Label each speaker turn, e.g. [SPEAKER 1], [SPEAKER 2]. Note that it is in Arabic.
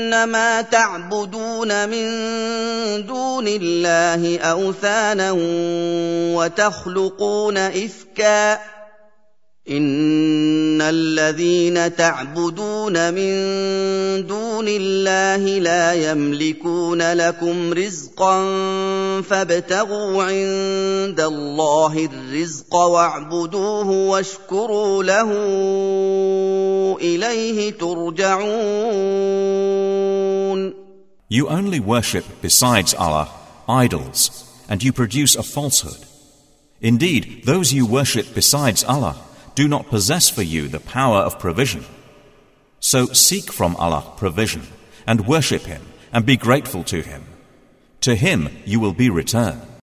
[SPEAKER 1] إنما تعبدون من دون الله أوثانا وتخلقون إفكا إن الذين تعبدون من دون الله لا يملكون لكم رزقا فابتغوا عند الله الرزق واعبدوه واشكروا له إليه ترجعون.
[SPEAKER 2] You only worship besides Allah idols, and you produce a falsehood. Indeed, those you worship besides Allah do not possess for you the power of provision. So seek from Allah provision, and worship Him, and be grateful to Him. To Him you will be returned.